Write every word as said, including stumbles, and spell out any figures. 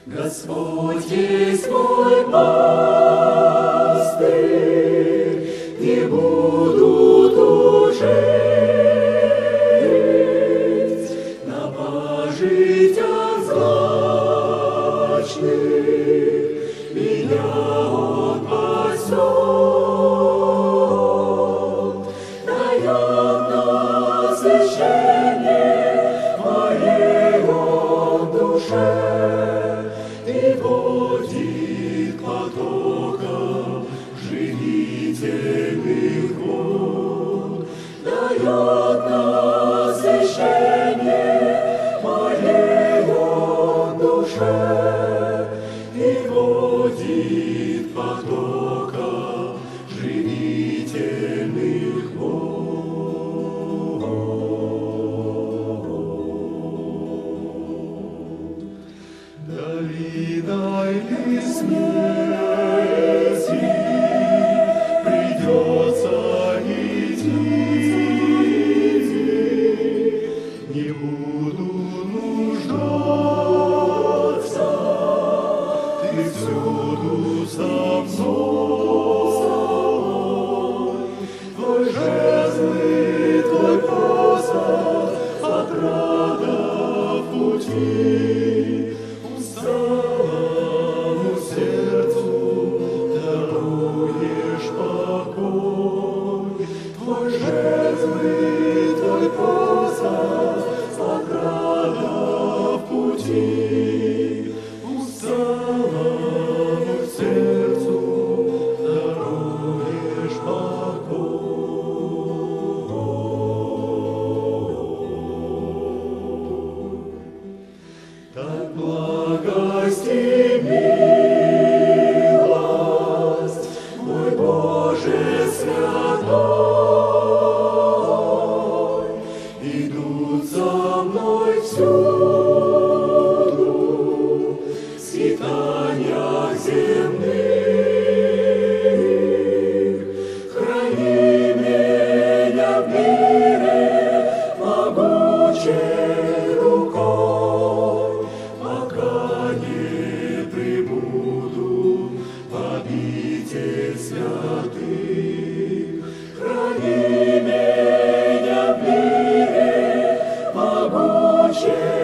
Господь есть мой пастырь, не буду тужить на пожитях злачных, меня Он пасет, дает насыщение моей Он душе. И водит потоком живительных вод, дает насыщение моей Он душе, и водит потоком живительных вод. Долиной ли смерти придется идти, не буду нуждаться, ты всюду со мной, твой жезл и твой посох, отрада в пути. Усталому сердцу даруешь покой, твой жезл и твой посох, отрада в пути. Усталому сердцу даруешь покой. Так благость и милость, мой Боже святой, идут за мной всюду, в скитаниях земных. Храни меня в мире могучей рукой, пока не прибуду в обитель святых. Храни меня в мире могучей